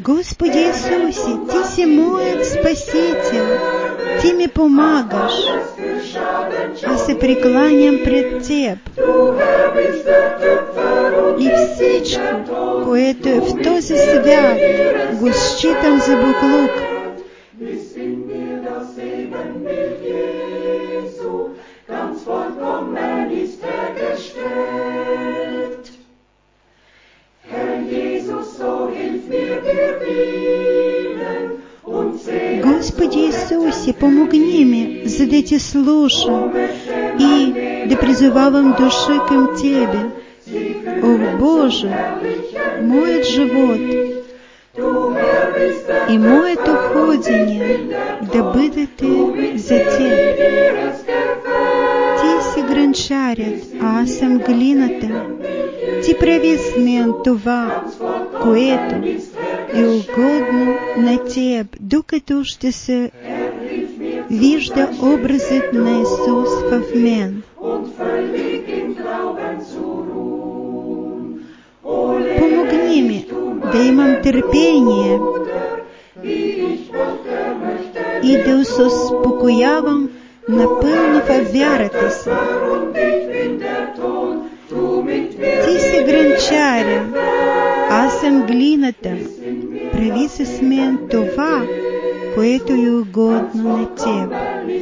Господи Иисусе, Ти си моят Спасител, Ти ми помагаш. Аз се прекланям пред Теб. И всичко, което е в този свят, го считам за буклук. Господи Иисусе, помогни ми, за да Те слушам и да призывавам души към Тебе. О Боже, моят живот и моето ходене да бъдете за Теб. Ти си гранчарят, а аз съм глината. Ти прави с мен това, което е угодно на Теб, докато ще се вижда образът на Исус в мен. Помогни ми да имам търпение и да се успокоявам напълно във вярата си. Ти си гранчаря, аз съм глината. Прави се с мен това, което е угодно на Теб.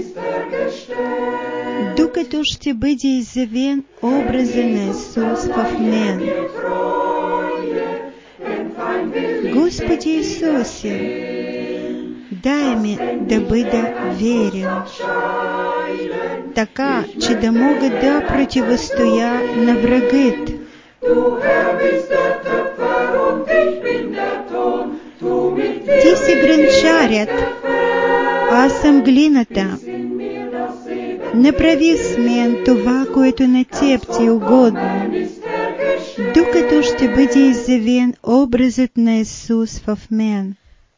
Докато ще бъде изявен образа на Исус в мен. Господи Исусе, дай ми да бъда верен, така, че да мога да противостоя на врагът. Ти си гранчарят, аз съм глината. Направи с мен това, което на Теб Ти е угодно, докато ще бъде изявен образът на Исус в мен.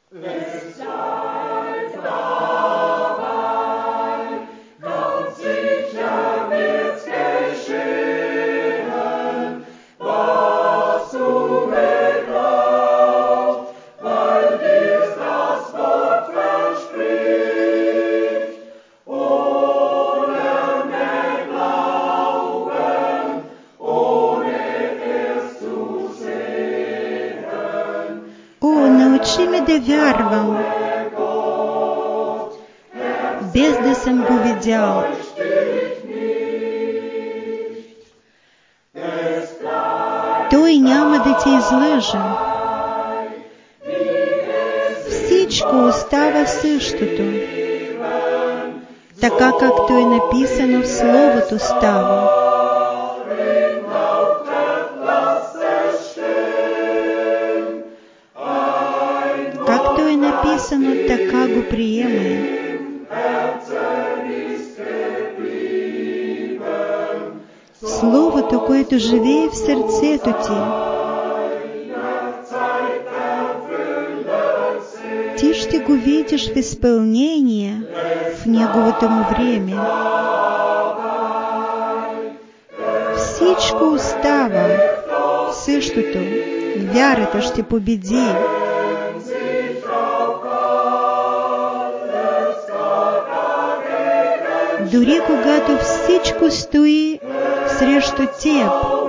Научи ме да вярвам, без да съм го видял. Той няма да Те излъже. Всичко остава същото, така както е написано в Словото става. Така го приемай. Словото, което живее в сърцето ти, ти ще го видиш в изпълнение в неговото му време. Всичко остава същото. Вярата ще победи. Дори когато всичко стои срещу Теб.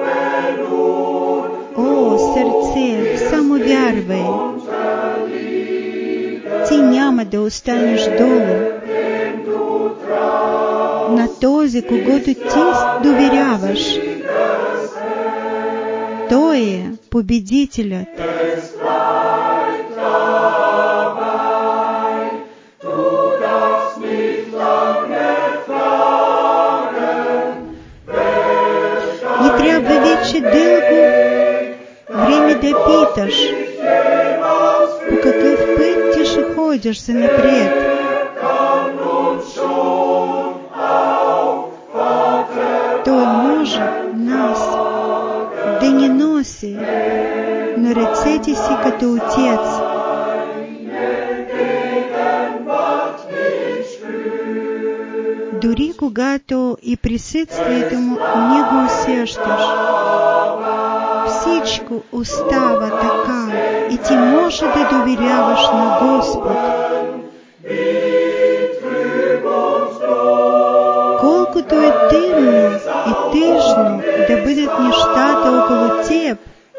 О, сърце, само вярвай. Ти няма да останеш долу. На този, когото ти доверяваш. Той е победителят. Вече дълго време да питаш, по какъв път ти ще ходиш за напред. Той може нас да ни носи на ръцете си като Отец. Дори когато и присъствието му не го усещаш, всичко остава така і ти може да довіряваш на Господ. Колкото е темно и тъжно да бъдат нещата около теб,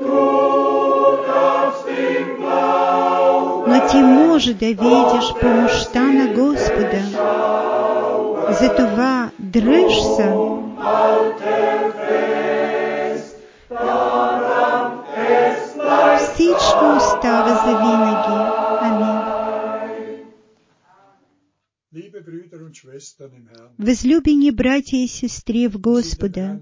но ти може да видиш помощта на Господа. Затова дръж се. Всичко остава за винаги. Амин. Възлюбени братя и сестри в Господа,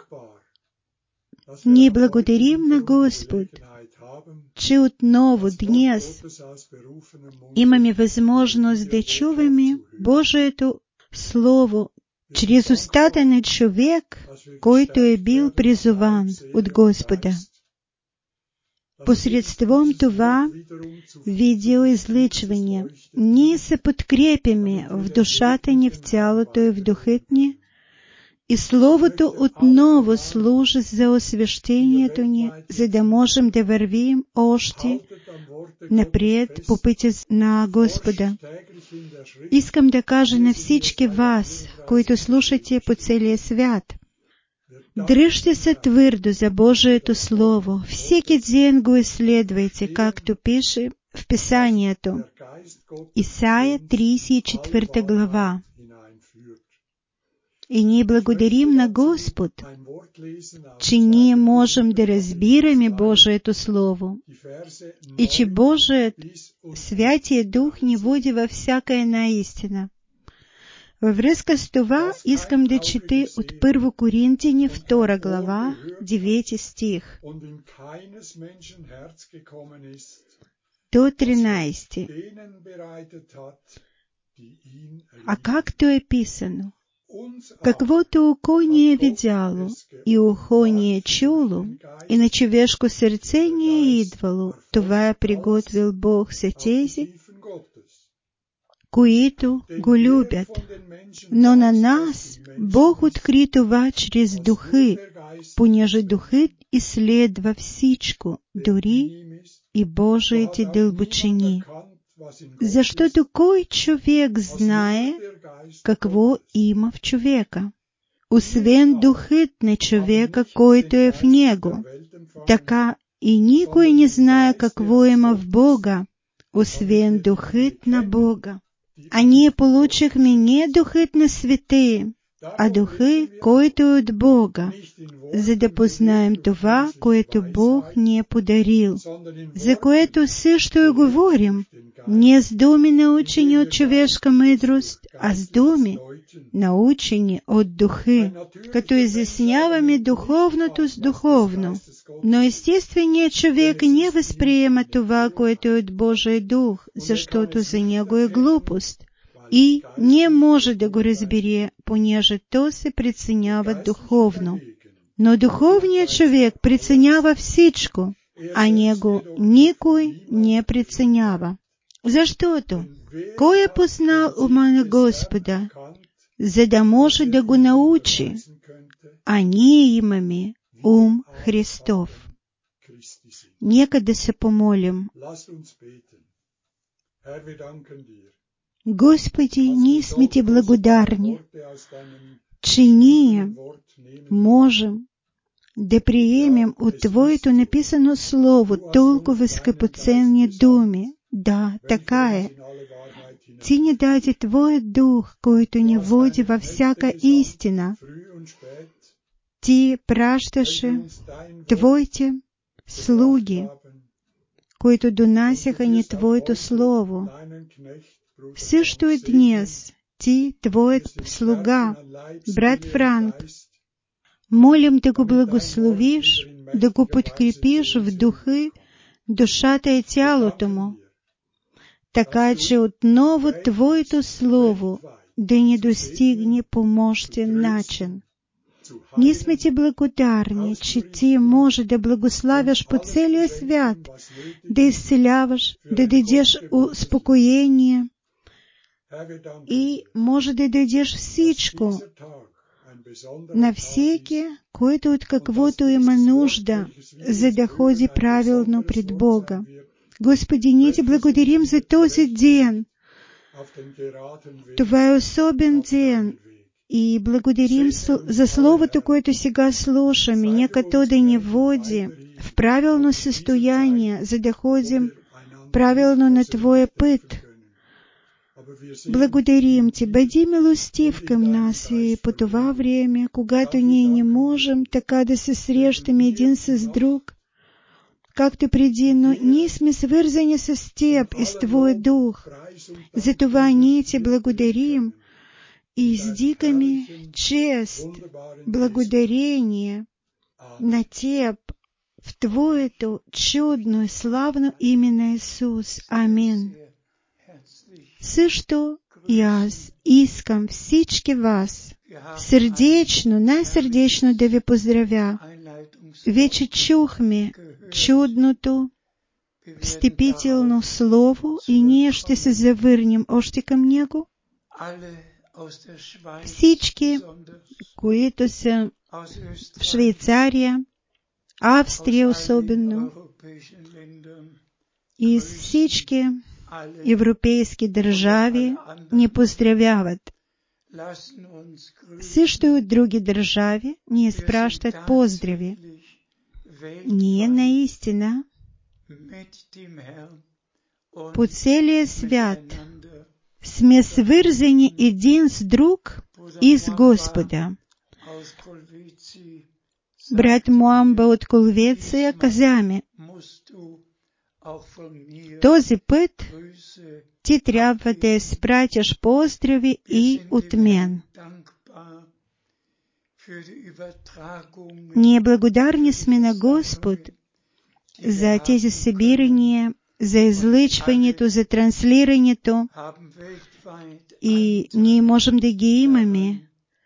ние благодарим на Господ, че отново днес имаме възможност да чуваме Божието Слово чрез устата на човек, който е бил призован от Господа. Посредством това видеоизлъчване ние се подкрепяме в душата ни, в тялото и в духът ни, и Словото отново служи за освещението ни, за да можем да вървим още напред по пътя на Господа. Искам да кажа на всички вас, които слушате по целия свят, дръжте се твърдо за Божието Слово. Всеки ден го изследвайте, както пише в Писанието. Исаия 34 глава. И ние благодарим на Господ, че ние можем да разбираме Божието Слово и че Божият Святия Дух ни води във всяка една истина. Във връзка с това искам да чета от 1 Коринтияни 2 глава, 9 стих до 13. А както е писано, каквото око не е видяло и ухо не е чуло, и на човешко сърце не е идвало, това е приготвил Бог за тези, които го любят. Но на нас Бог откри това чрез духи, понеже духът изследва всичко, дори и Божиите дълбочини. Защото кой човек знае какво има в човека, освен духът на човека, който е в него? Така и никой не знае какво има в Бога, освен духът на Бога. А ние получихме не духът на святые, а духът, който е от Бога, за да познаем това, което Бог ни е подарил, за което също и говорим, не с думи научени от човешка мъдрост, а с думи научени от духи, като изясняваме духовното с духовно. Но естественият човек не възприема това, което е от Божия дух, защото за него е глупост и не може да го разбере, понеже то се преценява духовно. Но духовният човек преценява всичко, а него никой не преценява. Защото кой е познал ума на Господа, за да може да го научи? А ние имаме ум Христов. Нека да се помолим. Господи, ние сме Ти благодарни, че ние можем да приемем от Твоето написано Слово толкова скъпоценни думи. Да, така е. Ти ни даде Твоят дух, който ни води във всяка истина. Ти пращаше Твоите слуги, които донасяха ни Твоето Слово. Също и днес Ти, Твоят слуга, брат Франк, молим да го благословиш, да го подкрепиш в духа, душата и тялото му, така че отново Твоето Слово да ни достигне по мощен начин. Ние сме Ти благодарни, че Ти може да благославяш по целия свят, да изцеляваш, да дадеш успокоение и може да дадеш всичко на всеки, който от каквото има нужда, за да ходи правилно пред Бога. Господи, ние Ти благодарим за този ден, това е особен ден, и благодарим за Словото, което сега слушаме. Нека то да ни води в правилно състояние, за да ходим правилно на Твоя път. Благодарим Ти, бъди милостив към нас и по това време, когато ние не можем така да се срещаме един с друг, както преди, но ние сме свързани с Теб и с Твой Дух. Затова ние Ти благодарим и издигаме чест, благодарение на Теб в Твоето чудно и славно име на Исус. Амин. Също и аз искам всички вас сърдечно, най-сърдечно да ви поздравя. Вече чухме чудното встъпително слово и ние ще се завърнем още към него. Всички, които са в Швейцария, Австрия особено, и всички европейски държави ни поздравяват. Също и от други държави ни изпращат поздрави. Ние наистина по целия свят сме свързани един с друг и с Господа. Брат Муамба от Колвеция каза ми, този път ти трябва да изпратиш поздрави и от мен. Ние благодарни сме на Господ за тези събирания, за излъчването, за транслирането, и ние можем да ги имаме.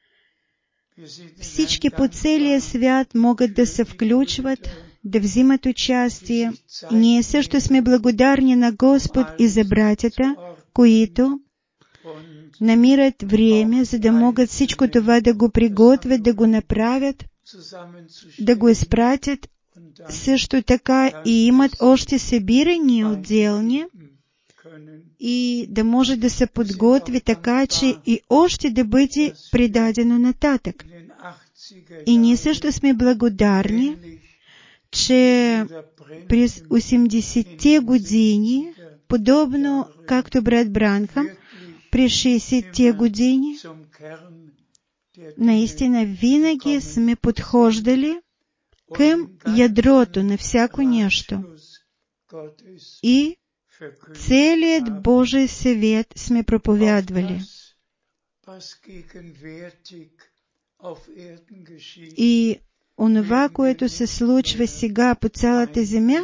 Всички по целия свят могат да се включват, да взимат участие. Ние също сме благодарни на Господ и за братята, които намират време, за да могат всичко това да го приготвят, да го направят, да го изпратят. Също така и имат още събирания отделни и да може да се подготви така, че и още да бъде предадено нататък. И ние също сме благодарни, че през 80-те години, подобно както брат Бранхам, през 60-те години, наистина винаги сме подхождали към ядрото на всяко нещо. И целият Божий съвет сме проповядвали. И онова, което се случва сега по цялата земя,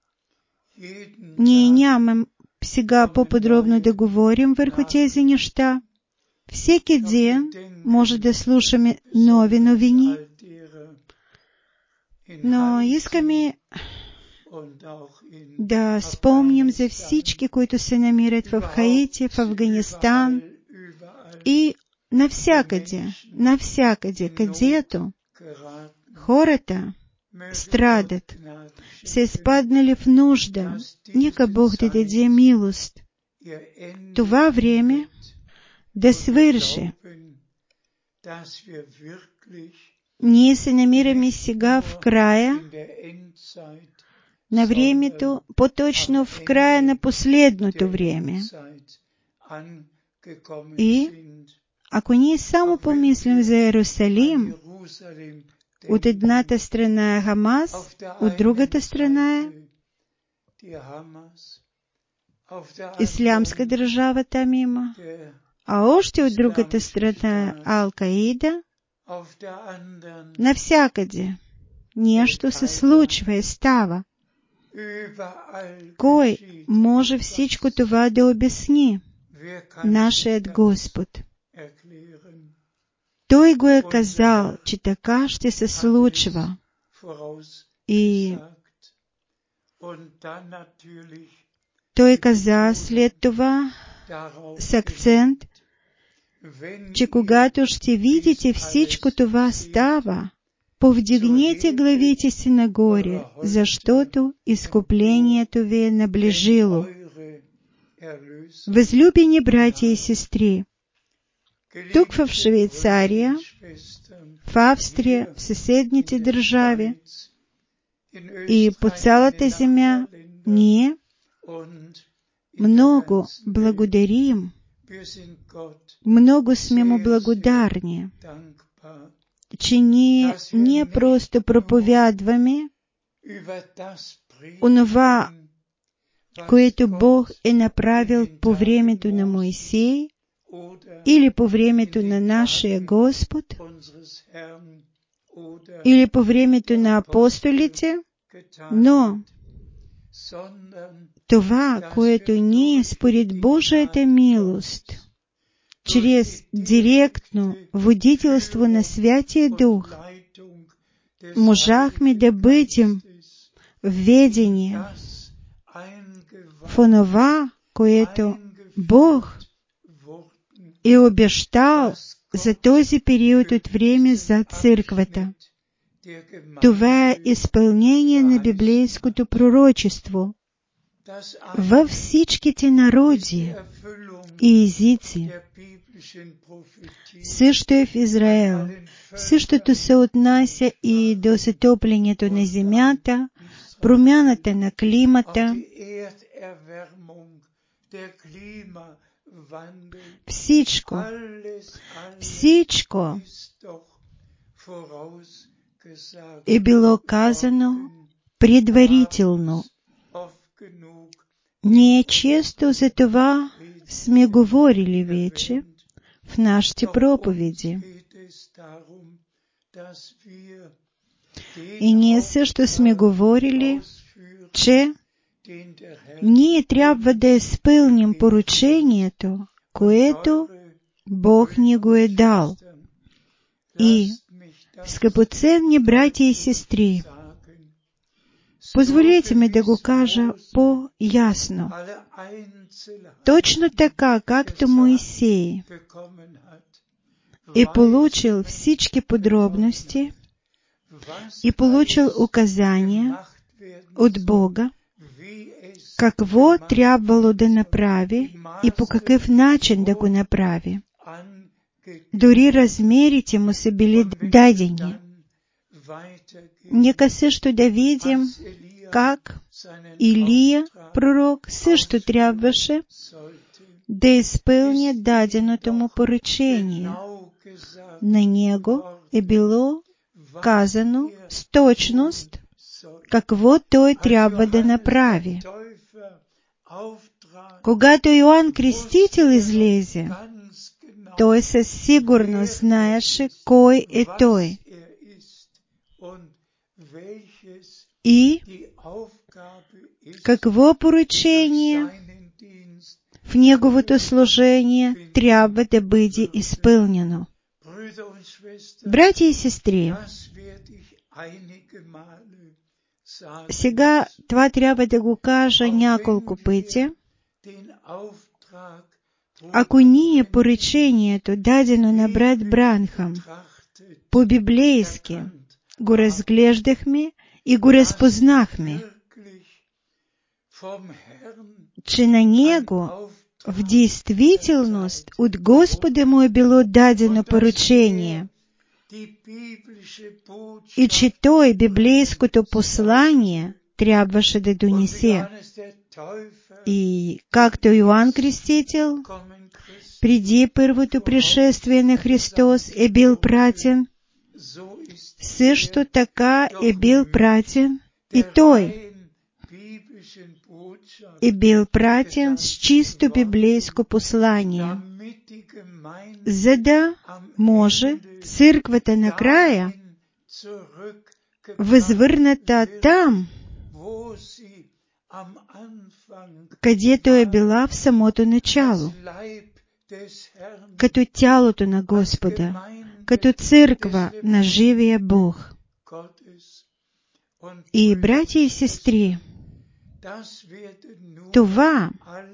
ние нямам сега по-подробно да говорим върху тези неща. Всеки ден може да слушаме нови новини, но искаме да спомним за всички, които се намират в Хаити, в Афганистан и навсякъде, където хората страдат, са изпаднали в нужда. Нека Бог да даде милост. Това време да свърши. Ние се намираме сега в края на времето, по-точно в края на последното време. И ако ние само помислим за Иерусалим, от едната страна е Хамас, от другата страна е Ислямска държава там има, а още от другата страна е Ал-Каида, навсякъде нещо се случва и става. Кой може всичко това да обясни? Нашият Господ. Той го е казал, че така ще се случва. И той каза след това с акцент, че когато ще видите всичко това става, повдигнете главите си нагоре, защото искуплението ви е наближило. Възлюбени братя и сестри, тук в Швейцария, в Австрия, в съседните държави и по цялата земя ние много благодарим, много сме му благодарни, че ние не просто проповядваме онова, което Бог е направил по времето на Моисей или по времето на нашия Господ, или по времето на апостолите, но това, което ние според Божията милост, чрез директно водителство на Святия Дух, можахме да бъдем введени в онова, което Бог е обещал за този период от време за църквата. Това е изпълнение на библейското пророчество във всичките народи и езици. Също е в Израел. Същото се отнася и до затоплянето на земята, промяната на климата. Всичко е било казано предварително. Ние често за това сме говорили вече в нашите проповеди. И ние също сме говорили, че ние трябва да изпълним поручението, което Бог ни го е дал. И, скъпоценни братя и сестри, позволете ми да го кажа по-ясно. Точно така, както Моисей е получил всички подробности и получил указания от Бога, какво трябвало да направи и по какъв начин да го направи. Дори размерите му са били дадени. Нека също да видим как Илия, пророк, също трябваше да изпълни даденото му поръчение. На него е било казано с точност какво той трябва да направи. Когато Йоанн Крестител излезе, той със сигурност знаеше кой е той и какво поръчение в неговото служение трябва да бъде изпълнено. Братя и сестри, сега това трябва да го кажа няколко пъти. Ако ние поръчението, дадено на брат Бранхам, по-библейски го разглеждахме и го разпознахме, че на него в действителност от Господа му е било дадено поръчение и че той библейското послание трябваше да донесе. И както Йоанн Крестител преди първото пришествие на Христос е бил пратен, също така е бил пратен и той е бил пратен с чисто библейско послание, за да може църквата накрая възвърната там, където е била в самото начало, като тялото на Господа, като църква на живия Бог. И, братя и сестри, това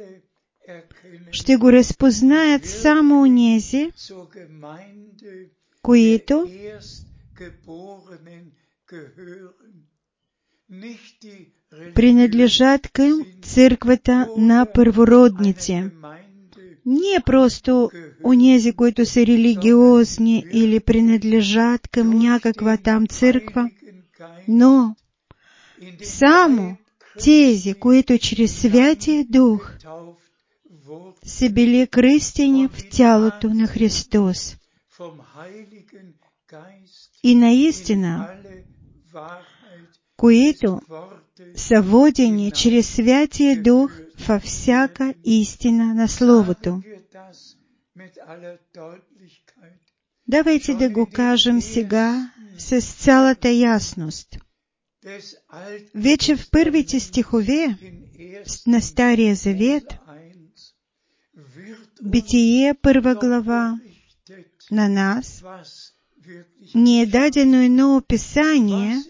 ще го разпознаят само онези, които принадлежат към църквата на първородните. Не просто онези, които са религиозни или принадлежат към някаква там църква, но само тези, които чрез Святия Дух са били кръстени в тялото на Христос. И наистина, които са водени чрез Святия Дух във всяка истина на Словото. Давайте да го кажем сега с цялата ясност. Вече в първите стихове на Стария Завет, Битие, 1 глава, на нас ни е дадено едно описание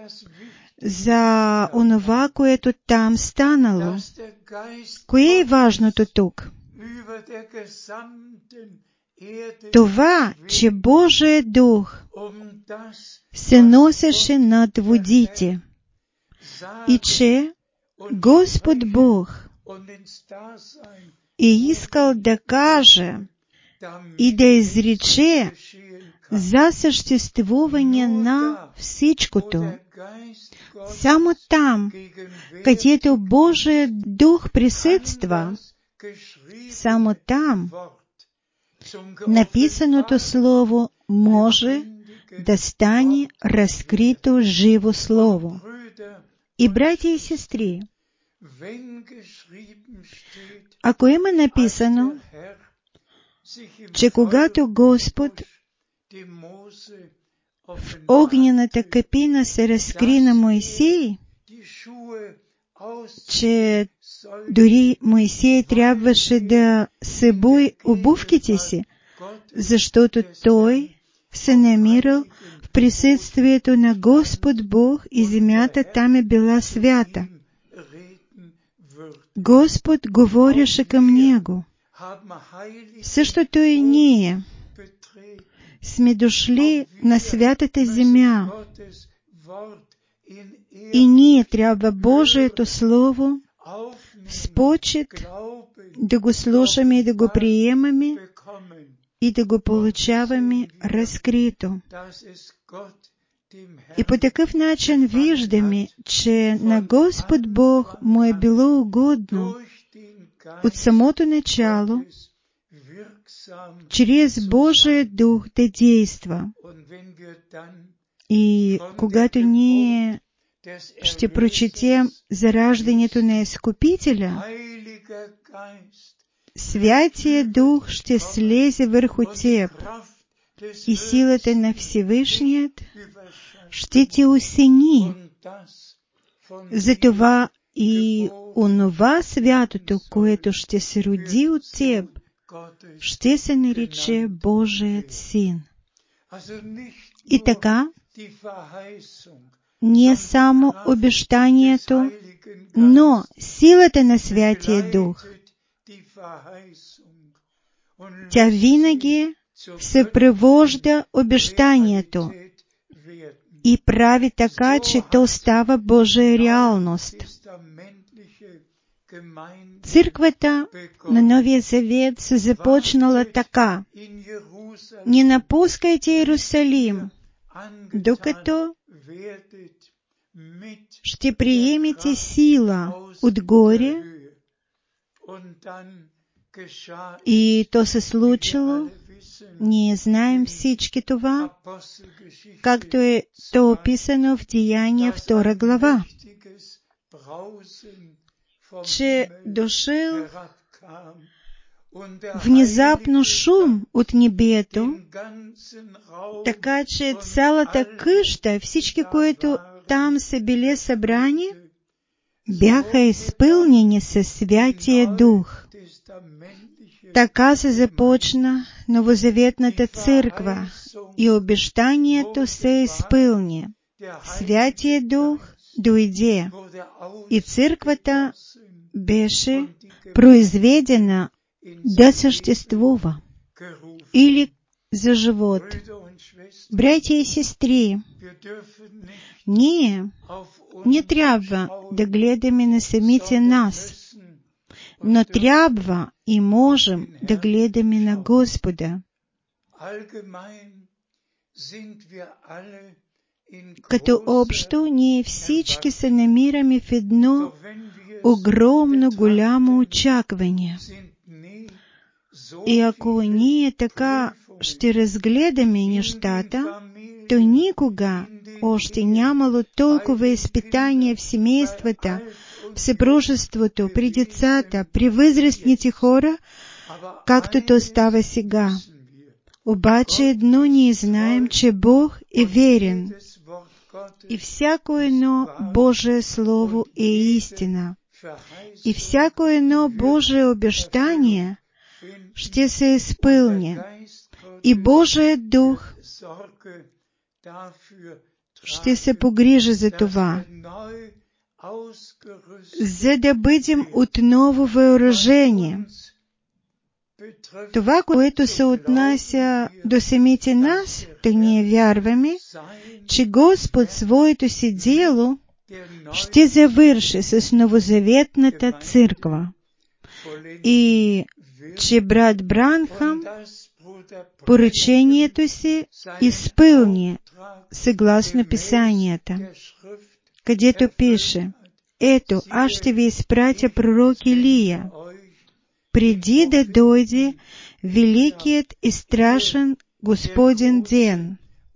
за онова, което там станало. Кое е важното тук? Това, че Божия Дух се носеше над водите и че Господ Бог е искал да каже и да изрече за съществуване на всичкото. Само там, където Божия Дух присъства, само там написаното Слово може да стане разкрито живо Слово. И, братя и сестри, ако има написано, че когато Господ в огнената капина се разкри на Моисей, че дори Моисей трябваше да събуи обувките си, защото той се намирал в присъствието на Господ Бог и земята там е била свята. Господ говореше към него. Същото и ние сме дошли на святата земя и ние трябва Божието Слово с почет да го слушаме и да го приемаме и да го получаваме разкрито. И по такъв начин виждаме, че на Господ Бог му е било угодно от самото начало чрез Божия Дух да действа. И когато ние ще прочетем за раждането на Изкупителя, Святия Дух ще слезе върху теб и силата на Всевишният ще те осени. Затова и онова святото, което ще се роди от теб, ще се нарече Божият Син. И така, не само обещанието, но силата на Святия Дух. Тя винаги съпровожда обещанието и прави така, че то става Божия реалност. Църквата на Новия Завет се започнала така: не напускайте Иерусалим, докато ще приемете сила отгоре. И то се случило. Ние знаем всички това, както е то описано в Деяния 2 глава, че дошъл внезапно шум от небето, така че цялата къща, всички, които там са били събрани, бяха изпълнени със Святия Дух. Така се започна новозаветната църква и обещанието се изпълни. Святия Дух дойде и църквата беше произведена да съществува или за живот. Братя и сестри, не трябва да гледаме на самите нас, но трябва и можем да гледаме на Господа. Като общо, ние всички се намираме в едно огромно голямо очакване. И ако ние така ще разгледаме нещата, то никога още нямало толкова изпитания в семействата, в съпружеството, при децата, при възрастните хора, както то става сега. Обаче едно ние знаем, че Бог е верен и всяко едно Божие Слово е истина. И всяко едно Божие обещание ще се изпълни. И Божият Дух ще се погрижи за това, за да бъдем отново въоръжени. Това, което се отнася до самите нас, то ние вярваме, че Господ своето си дело ще завърши с новозаветната църква. И че брат Бранхам поръчението си изпълни съгласно Писанията, където пише: ето, аз ще ви изпратя пророк Илия, преди да дойде великият и страшен Господен ден.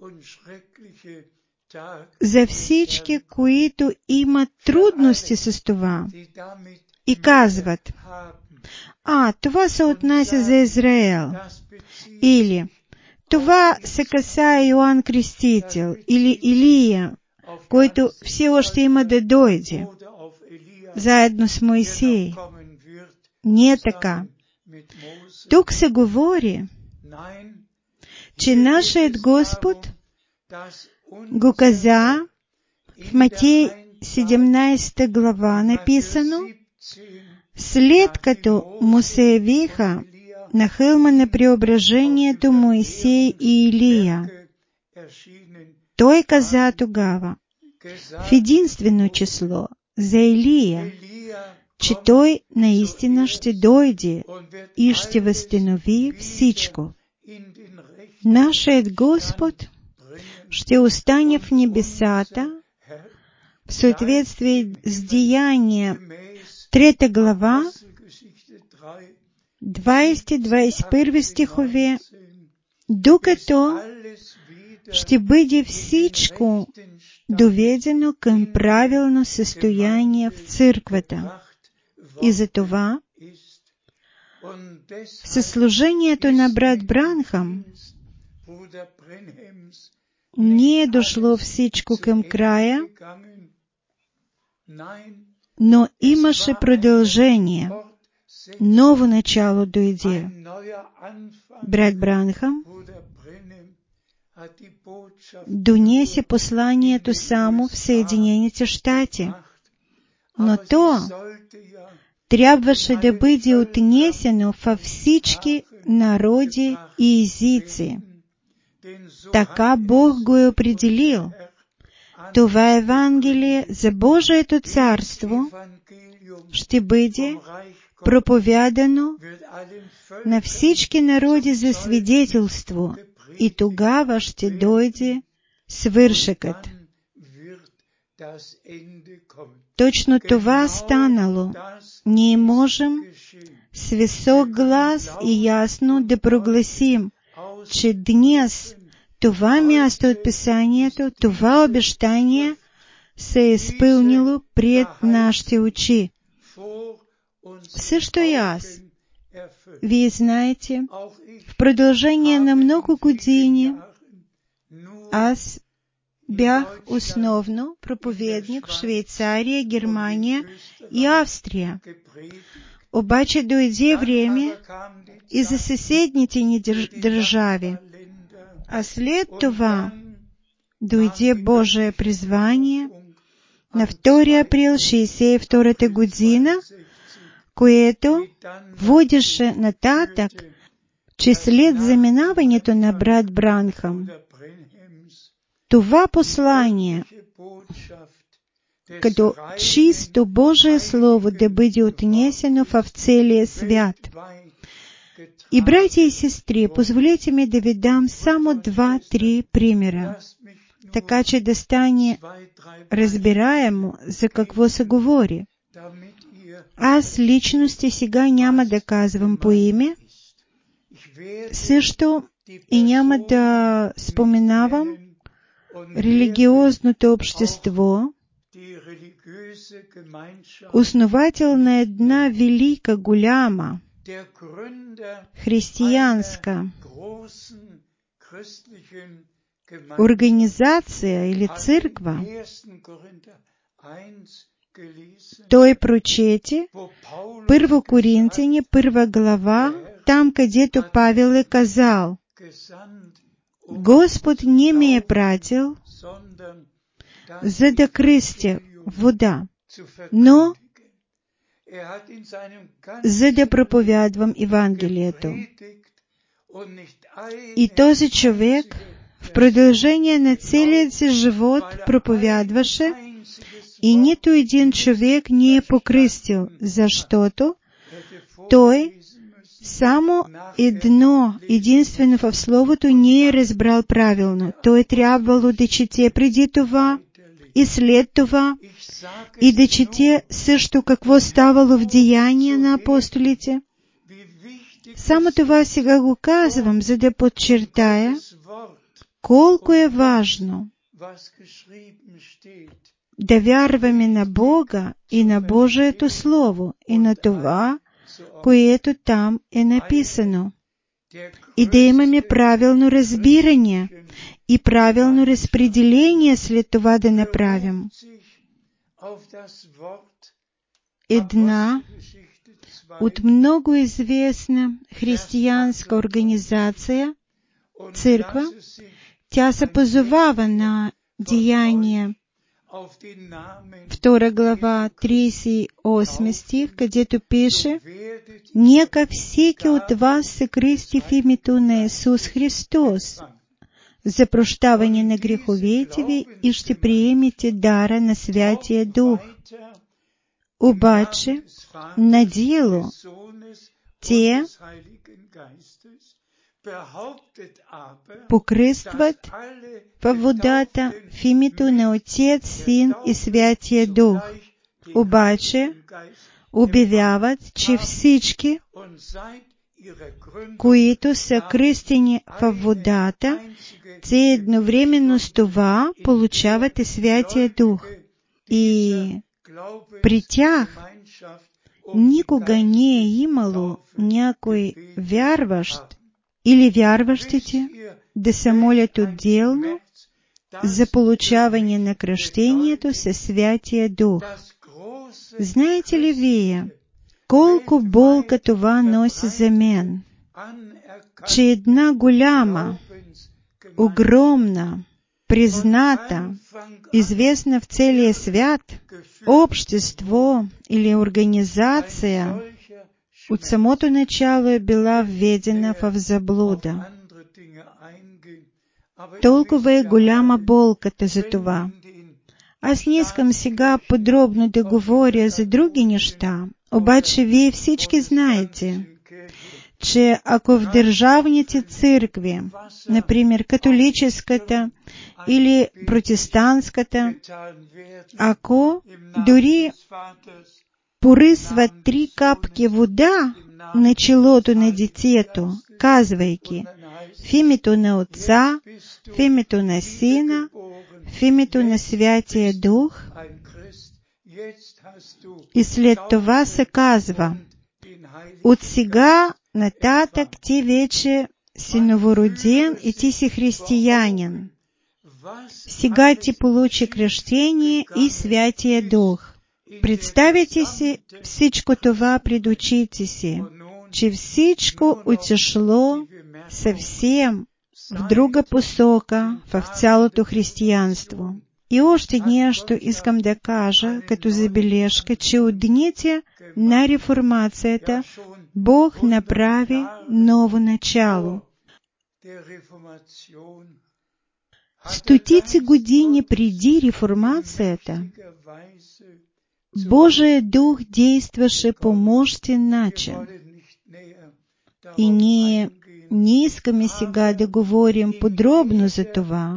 За всички, които имат трудности с това и казват: това се отнася за Израел, или това се касае Йоан Крестител, или Илия, който все още има да дойде, заедно с Моисей. Не е така. Тук се говори, че нашият Господ го каза в Матей 17 глава написано, след като му се явиха на хълма на преображението Моисей и Илия. Той каза тогава, в единствено число, за Илия, че той наистина ще дойде и ще възстанови всичко. Нашият Господ ще остане в небесата в съответствие с Деяния 3 глава, 20-21 стихове, докато ще бъде всичко доведено към правилно състояние в църквата. И затова със служението на брат Бранхам не е дошло всичко към края, но имаше продължение. Ново начало дойде. Брат Бранхам донесе посланието само в Съединените щати, но то трябваше да бъде отнесено във всички народи и езици. Така Бог го е определил. Това Евангелие за Божието царство ще бъде проповядано на всички народи за свидетелство и тогава ще дойде свършъкът. Точно това станало. Ние можем с висок глас и ясно да прогласим, че днес това място от Писанието, това обещание се е изпълнило пред нашите очи. Също и аз. Вие знаете, в продължение на много години аз бях основно проповедник в Швейцария, Германия и Австрия. Обаче дойде време и за съседните ни държави. А след това дойде Божие призвание на 2 април 1962 година, което водеше нататък, че след заминаването на брат Бранхам това послание, като чисто Божие Слово да бъде отнесено в целия свят. И, братя и сестри, позволете ми да ви дам само 2-3 примера, така че да стане разбираемо за какво се говори. Аз личности сега няма да казвам по име, също и няма да споменавам религиозното общество, основател на една велика, голяма, християнска организация или църква. Той прочете 1 Коринтяни, 1 глава, там, където Павел е казал: Господ не ме е пратил, за да кръстя вода, но за да проповядвам Евангелието. И този човек в продължение на целия си живот проповядваше, и нито един човек не е покръстил, защото той само единствено в Словото не е разбрал правилно. Той трябвало да чете преди това и след това, и да чете също какво ставало в Деяния на апостолите. Само това сега го казвам, за да подчертая колко е важно да вярваме на Бога и на Божието Слово и на това, което там е написано, и да имаме правилно разбиране и правилно разпределение след това да направим. Една от много известна християнска организация, църква, тя се позовава на Деяния 2 глава, 38 стих, където пише: Нека всеки от вас се кръсти в името на Исус Христос за прощаване на греховете ви и ще приемете дара на Святия Дух. Обаче, на дело, те покръстват във водата в името на Отец, Син и Святия Дух. Обаче обявяват, че всички, които са кръстени във водата, те едновременно с това получават и Святия Дух. И при тях никога не е имало някой вярващ или вярващите да се молят отделно за получаване на кръщението със Святия Дух. Знаете ли вие, колко болка това носи за мен, че една голяма, огромна, призната, известна в целия свят, общество или организация от самото начало е била введена в заблуда. Толкова е голяма болката за това. Аз не искам сега подробно да говоря за други неща, обаче вие всички знаете, че ако в държавните църкви, например католическата или протестантската, ако дори поръсват 3 капки вода на челото на детето, казвайки в името на Отца, в името на Сина, в името на Святия Дух, и след това се казва: от сега нататък ти вече си новороден и ти си християнин. Сега ти получи кръщение и Святия Дух. Представете си всичко това пред очите си, че всичко отишло съвсем в друга посока в цялото християнство. И още нещо искам да кажа като забележка, че от дните на реформацията Бог направи ново начало. стотиці годині приди реформацията, Божий Дух действаше по мощен начин. И ние не искаме сега да говорим подробно за това,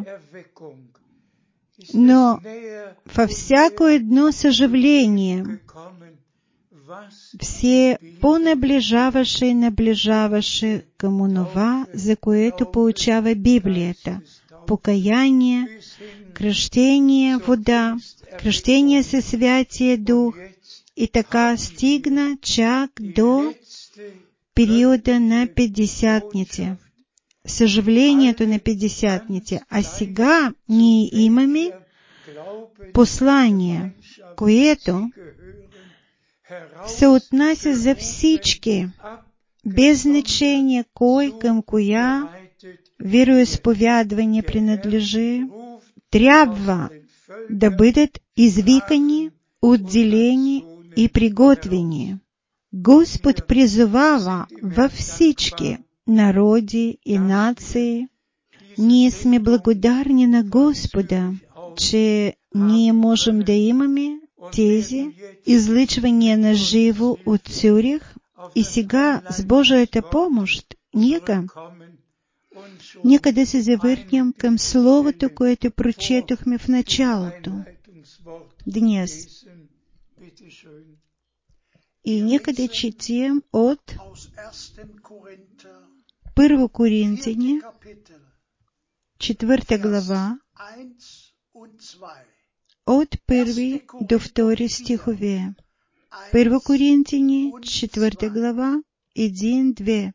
но във всяко едно съживление все по-наближаваше и наближаваше към онова, за което поучава Библията. Покаяние, кръщение вода, кръщение със Святия Дух, и така стигна чак до периода на Петдесятници, съживлението на Петдесятници. А сега ние имаме послание, което се отнася за всички, без значение кой към коя вероизповядване принадлежи, трябва да бъдат извикани, отделени и приготвени. Господ призовава във всички народи и нации. Ние сме благодарни на Господа, че ние можем да имаме тези излъчвания на живо от Цюрих, и сега с Божията помощ нека да се завърнем към Словото, което прочетохме в началото днес. И нека да четем от 1 Коринтяни, 4 глава, от 1 до 2 стихове. 1 Коринтяни, 4 глава, 1-2.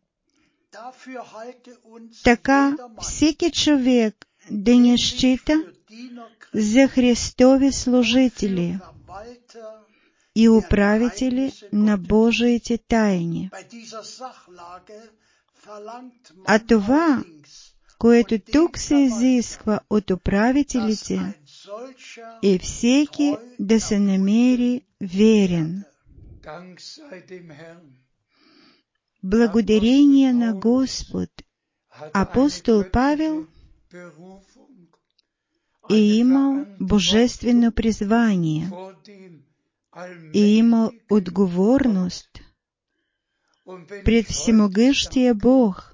Така всеки човек да не счита за Христови служители и управители на Божиите тайни. А това, което тук се изисква от управителите, е всеки да се намери верен. Благодарение на Господ, апостол Павел е имал божествено призвание, е имал отговорност пред всемогъщия Бог.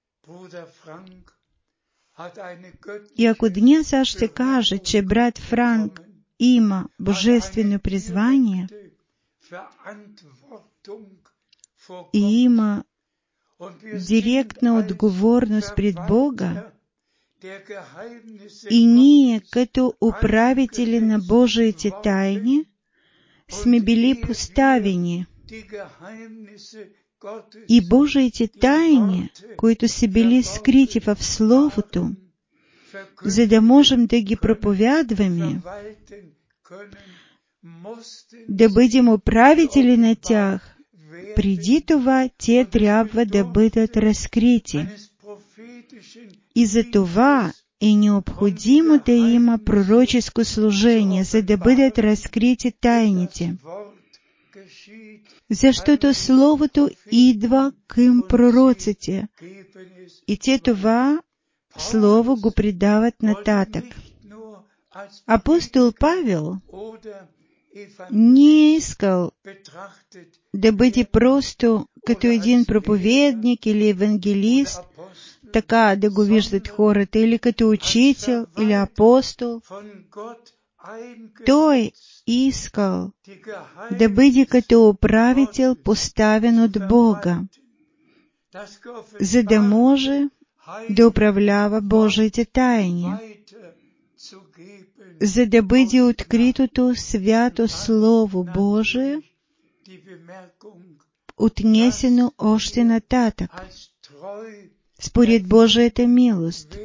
И ако днес аз ще кажа, че брат Франк има божествено призвание и има директна отговорност пред Бога, и ние, като управители на Божиите тайни, сме били поставени, и Божиите тайни, които са били скрити в Словото, за да можем да ги проповядваме, да бъдем управители на тях, преди това те трябва да бъдат разкрити. И за това е необходимо да има пророческо служение, за да бъдат разкрити тайните. Защото Словото идва към пророците, и те това Слово го предават нататък. Апостол Павел не е искал да бъде просто като един проповедник или евангелист, така да го виждат хората, или като учител, или апостол. Той искал да бъде като управител, поставен от Бога, за да може да управлява Божиите тайни, за да бъде откритото свято Слово Божие отнесено още нататък, според Божията милост.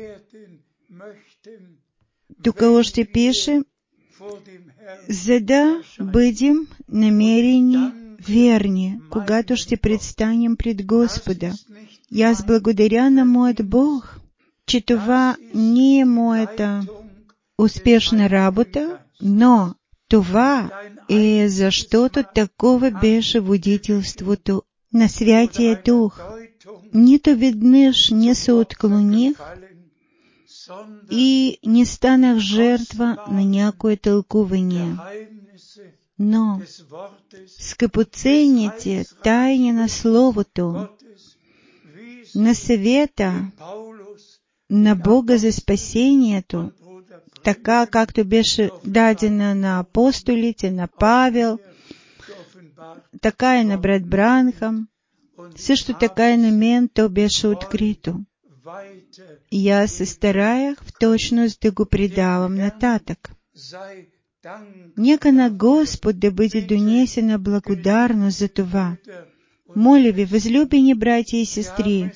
Тук още пише, за да бъдем намерени верни, когато ще предстанем пред Господа. И аз благодаря на моят Бог, че това не е моята успешна работа, но това е защото такова беше водителството на Святия Дух. Нито веднъж не се отклоних и не станах жертва на някое тълкувание, но скъпоценните тайни на Словото, на съвета на Бога за спасението, така както беше дадена на апостолите, на Павел, така и на брат Бранхам, също така и на мен то беше открито. И аз се стараях в точност да го предавам нататък. Нека на Господ да бъде донесена благодарност за това. Моля ви, възлюбени братя и сестри,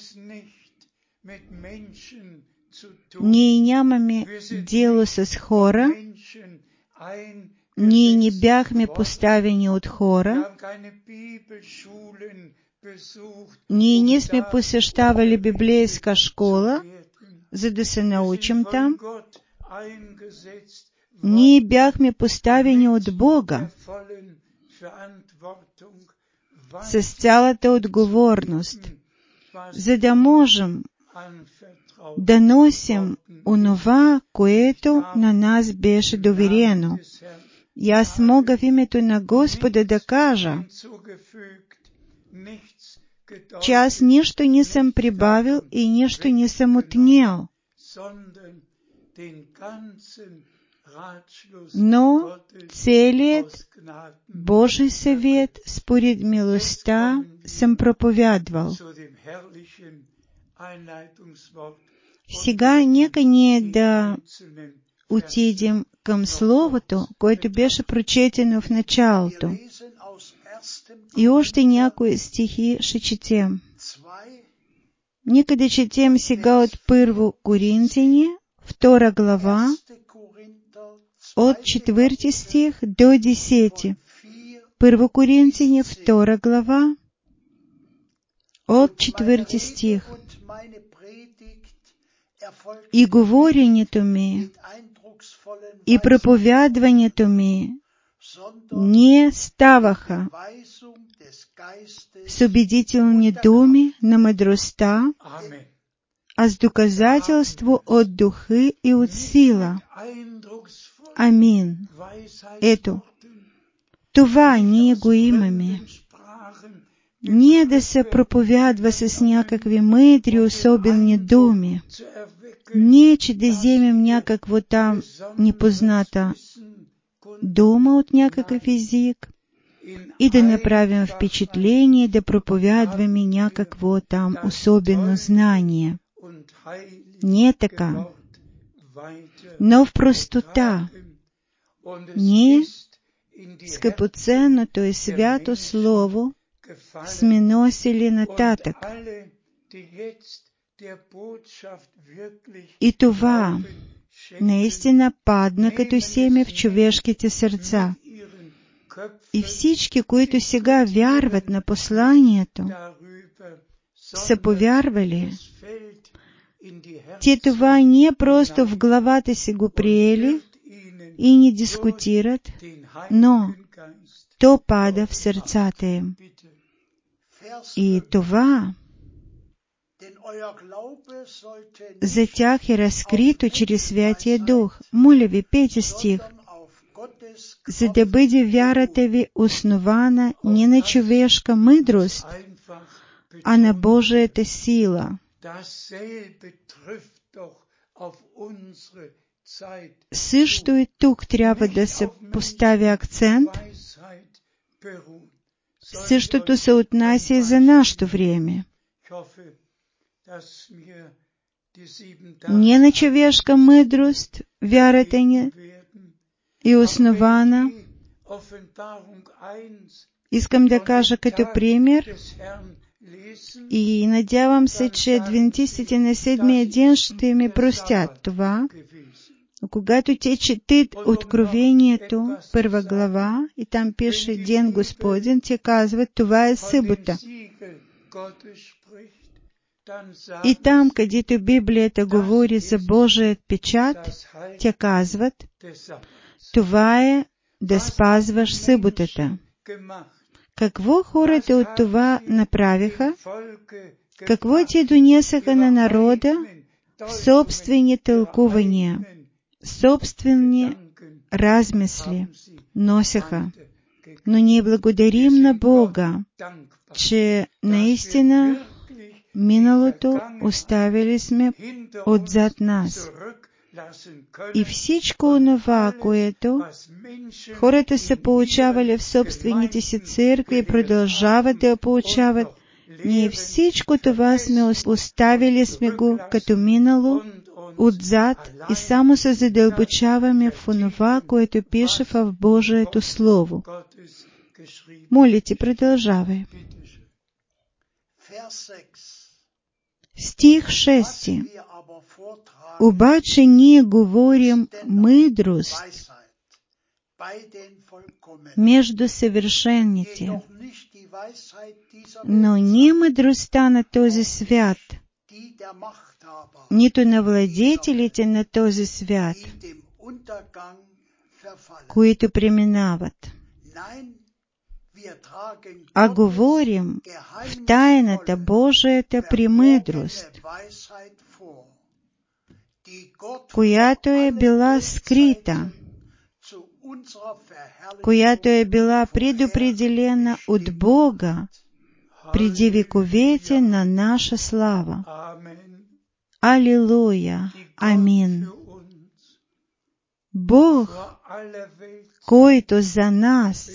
ние нямаме дело с хора, ние не бяхме поставени от хора, ние не сме посещавали библейска школа, за да се научим там. Ние бяхме поставени от Бога с цялата отговорност, за да можем да носим онова, което на нас беше доверено. И аз мога в името на Господа да кажа, че аз нищо не съм прибавил и нищо не съм отнял, но целият Божий съвет според милостта съм проповядвал. Сега нека ние да отидем към Словото, което беше прочетено в началото. И още някои стихи ще четем. Нека да четем сега от 1 Коринтяни, 2 глава, от 4 стих до 10. 1 Коринтяни, 2 глава, от 4 стих. И говоренето ми, и проповядването ми не ставаха с убедителни думи на мъдростта, а с доказателство от духи и от сила. Амин. Ето, това ние го имаме. Не да се проповядва с някакви мъдри особени думи, не че да вземем някакво там непозната дума от някакъв език и да направим впечатление, да проповядваме някакво там особено знание. Не е така. Но в простота ние, скъпоценното и свято Слово, сме носили нататък. И това наистина падна като семе в човешките сърца. И всички, които сега вярват на посланието, са повярвали. Те това не просто в главата си го приели и не дискутират, но то пада в сърцата им. И това за тях е разкрито чрез Святия Дух. Моля ви, 5 стих. За да бъде вярата ви основана не на човешка мъдрост, а на Божията сила. Също и тук трябва да се постави акцент. Същото се отнася и за нашето време. Не на човешка мъдрост, вярата ни е основана. Искам да кажа като пример и надявам се, че адвентистите на седмия ден ще ми простят това. Когато те четат Откровението, 1 глава, и там пише Ден Господен, те казват, това е събота. И там, където Библията говори за Божият печат, те казват, това е да спазваш съботата. Какво хората от това направиха? Какво те донесаха на народа? в собственні тълкування, собствени размисли носеха. Но ние благодарим на Бога, че наистина миналото оставили сме отзад нас. И всичко онова, което хората са получавали в собствените си църкви и продължават да получават, ние всичко това сме оставили сме го като минало отзад и само се задълбочаваме в онова, което пише в Божието Слово. Моля ти, продължавай. Стих 6. Обаче ние говорим мъдрост между съвършените, но не мъдростта на този свят, нито на владетелите на този свят, които преминават, а говорим в тайната Божията премъдрост, която е била скрита, която е била предопределена от Бога преди вековете на наша слава. Алилуя! Амин! Бог, който за нас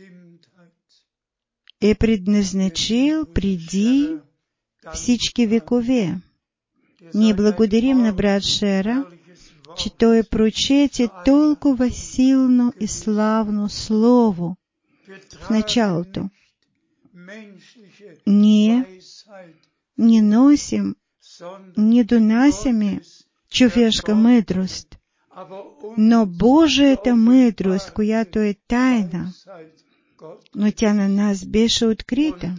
е предназначил преди всички векове. Ние благодарим на брат Шера, че той прочете толкова силно и славно слово в началото. Ние не носим, не донасяме човешка мъдрост, но Божията мъдрост, която е тайна, но тя на нас беше открита.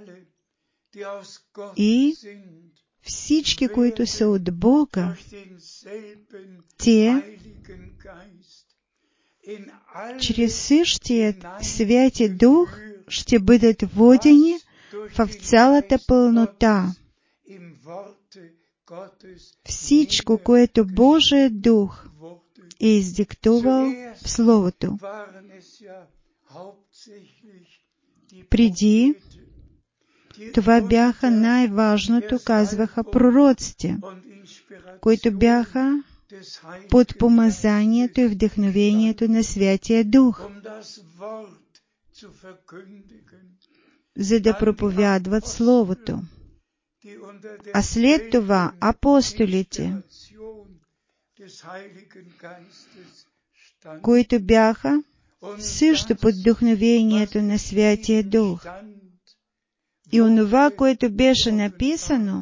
И всички, които са от Бога, те чрез същият Святи Дух ще бъдат водени в цялата пълнота. Всичко, което Божият Дух е издиктувал в Словото. Преди това бяха най-важното, казваха пророците, които бяха под помазанието и вдъхновението на Святия Дух, за да проповядват Словото. А след това апостолите, които бяха също под вдъхновението на Святия Дух. И онова, което беше написано,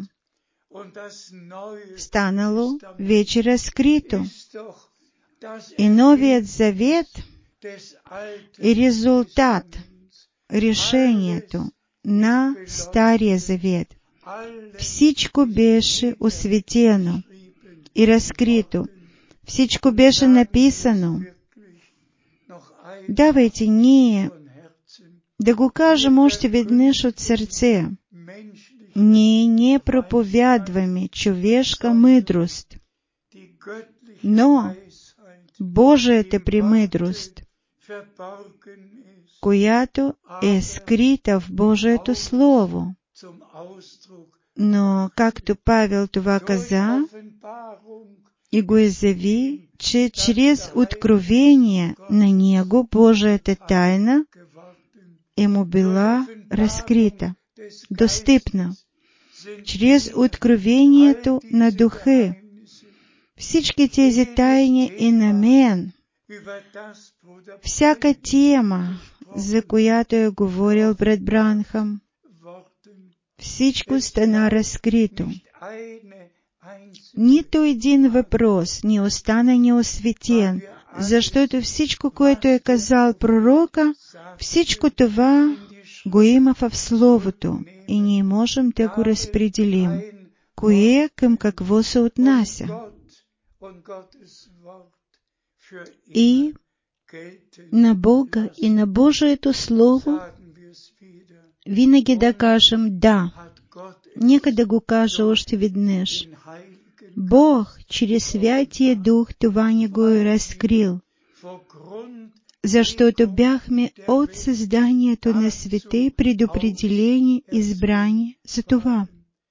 станало вече разкрито. И Новият Завет е резултат, решението на Стария Завет. Всичко беше осветено и разкрито. Всичко беше написано. Давайте ние да го кажем още веднъж от сърце. Ние не проповядваме човешка мъдрост, но Божията премъдрост, която е скрита в Божието Слово. Но, както Павел това каза и го изяви, че чрез откровение на него Божията тайна е му била разкрита, достъпна. Чрез откровението на Духа. Всички тези тайни и на мен, всяка тема, за която е говорил брат Бранхам, всичко стана разкрито. Нито един въпрос не остана неосветен, защото всичко, което е казал пророка, всичко това го има в Словото и ние можем да го разпределим, кое към какво се отнася. И на Бога и на Божието Слово винаги да кажем да. Нека да го кажа още веднъж. Бог через Святия Дух това Негое разкрил, защото бяхме от създанието на света предопределени, избрани за това.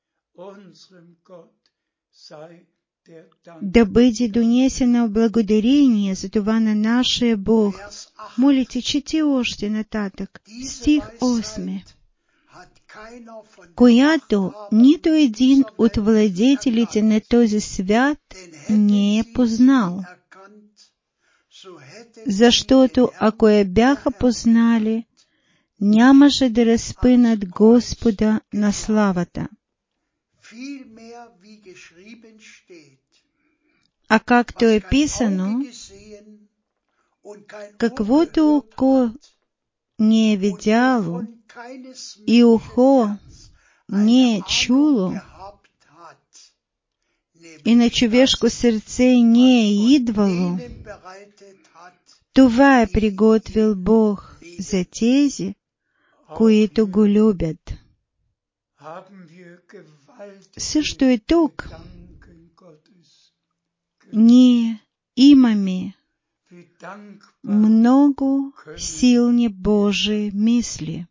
Да бъде донесено благодарение за това на нашия Бог. Молите, чете още нататък. Стих 8. Която нито един от владетелите на този свят не е познал. Защото ако я бяха познали, нямаше да разпънат Господа на славата. А както е писано, каквото око не е видяло и ухо не е чуло, и на човешко сърце не е идвало, това е приготвил Бог за тези, които го любят. Също и тук ние имаме много силни Божии мисли.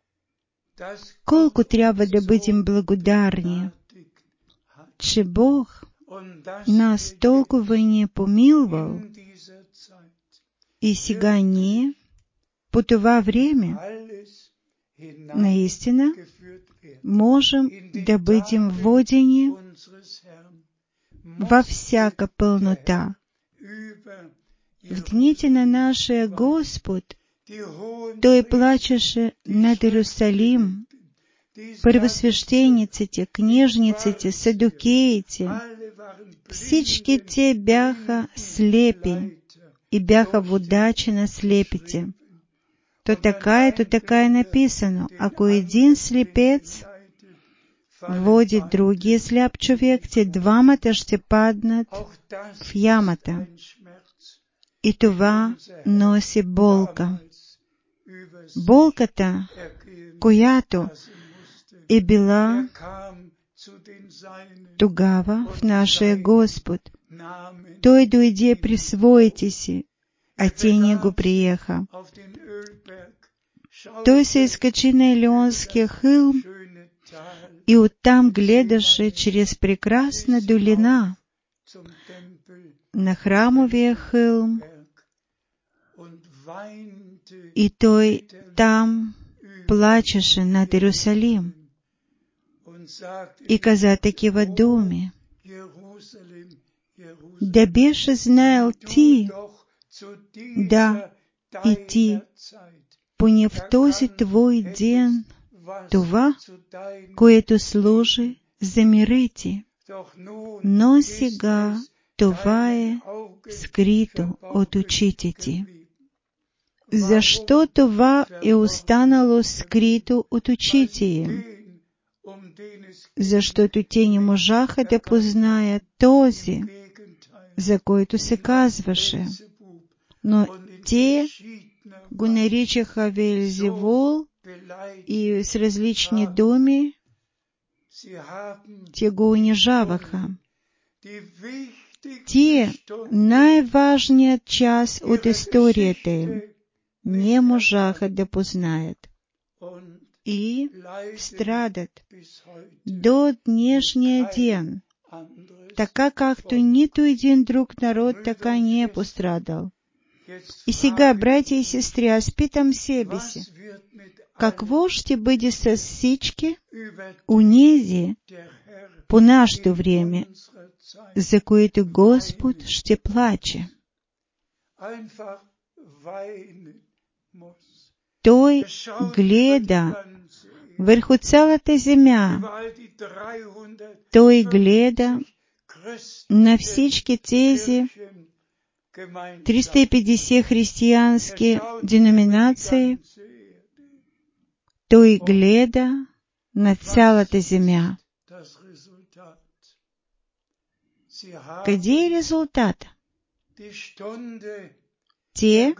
Колко трябва да бъдем благодарни, че Бог нас толкова ни е помилвал и сега ние по това време наистина можем да бъдем водени във всяка пълнота. В дните на нашия Господ Той плачеше над Иерусалим, първосвещениците, книжниците, садукеите. Всички те бяха слепи и бяха водачи на слепите. То така е написано. Ако един слепец води другия сляп човек, те двамата ще паднат в ямата. И това носи болка. Болката, която е била тогава в нашия Господ. Той дойде при своите си, а те не го приеха. Той се изкачи на Елеонския хълм и оттам гледаше чрез прекрасна долина на храмовия хълм, и той там плачеше над Иерусалим и каза такива думи: да беше знаел ти, да и ти, поне в този твой ден, това, което служи за мирите. Но сега това е скрито от очите ти. Защо това е останало скрито от очите им? Защото те не можаха да познаят този, за който се казваше. Но те го наричаха Веелзевул и с различни думи те го унижаваха. Те, най-важният част от историята им, не можаха да познаят и страдат до днешния ден, така както нито един друг народ така не е пострадал. И сега, братя и сестри, аз питам себе си, какво ще бъде с всички онези по нашето време, за които Господ ще плаче? Той гледа върху цялата земя. Той гледа на всички тези 350 християнски деноминации. Той гледа на цялата земя. Къде е резултат? Те,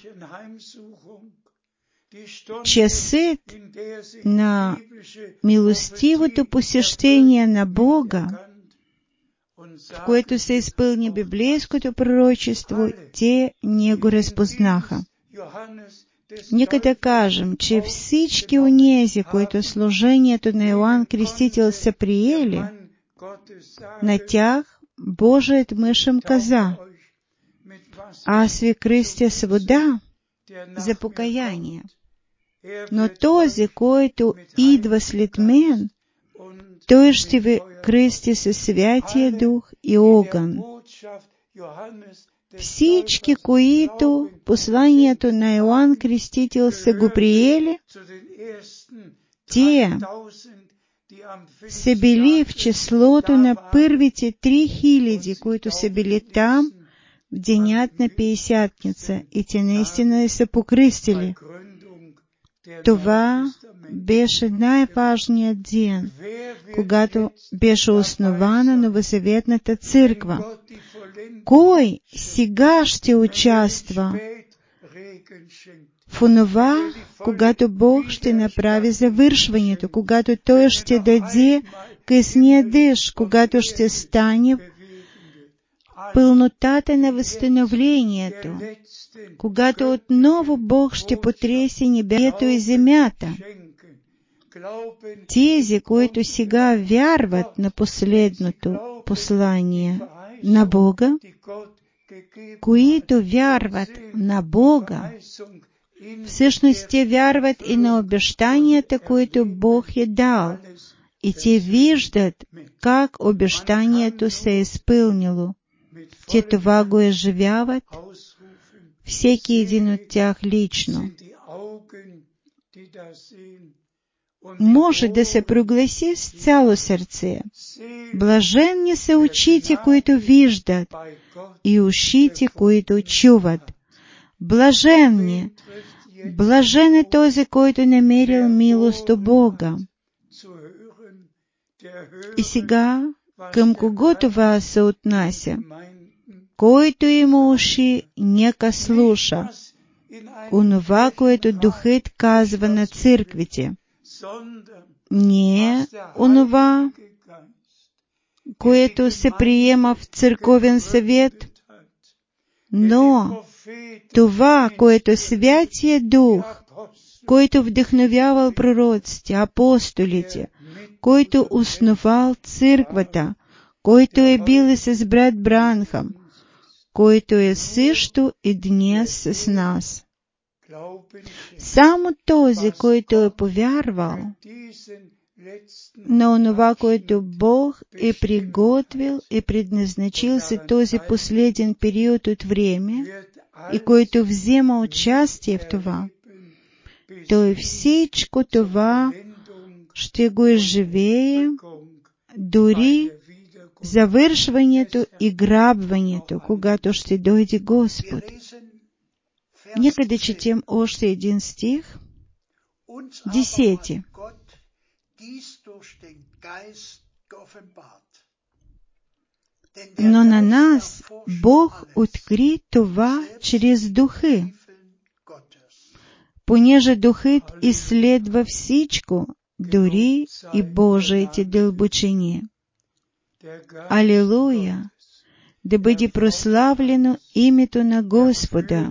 часът на милостивото посещение на Бога в което се изпълни библейското пророчество, те не го разпознаха. Нека да кажем, че всички онези, които служението на Иоанн Крестител са приели, на тях Божият мъж им каза: аз ви кръстя с вода за покаяние, но този, който идва след мен, той ще ви кръсти със Святия Дух и огън. Всички, които посланието на Иоанн Крестител са го приели, те са били в числото на първите 3000, които са били там в денят на Пятидесятница, и те наистина са покръстили. Това беше най-важният ден, когато беше основана Новозаветната църква. Кой сега ще участва в онова, когато Бог ще направи завършването, когато Той ще даде късния дъжд, когато ще стане пълнотата на възстановлението, когато отново Бог ще потресе небето и земята? Тези, които сега вярват на последното послание на Бога, които вярват на Бога, всъщност те вярват и на обещанията, които Бог е дал, и те виждат как обещанието се е изпълнило. Те това го изживяват, всеки един от тях лично. Може да се прогласи с цяло сърце: блаженни са очите, които виждат, и ушите, които чуват. Блаженни! Блажен е този, който намерил милост у Бога. И сега, към кого това се отнася? Който има уши, нека слуша онова, което Духът казва на църквите. Не онова, което се приема в църковен съвет, но това, което Святия Дух, който вдъхновявал пророците, апостолите, който основал църквата, който е бил и с брат Бранхам, който е също и днес с нас. Само този, който е повярвал на онова, което Бог е приготвил и предназначил за този последен период от време, и който взема участие в това, той всичко това ще го изживее дори завършването и грабването, когато ще дойде Господ. Нека да четем още един стих, 10. Но на нас Бог откри това чрез Духа, понеже Духът изследва всичко, дори и Божиите дълбочини. Алилуя! Да бъде прославлено името на Господа.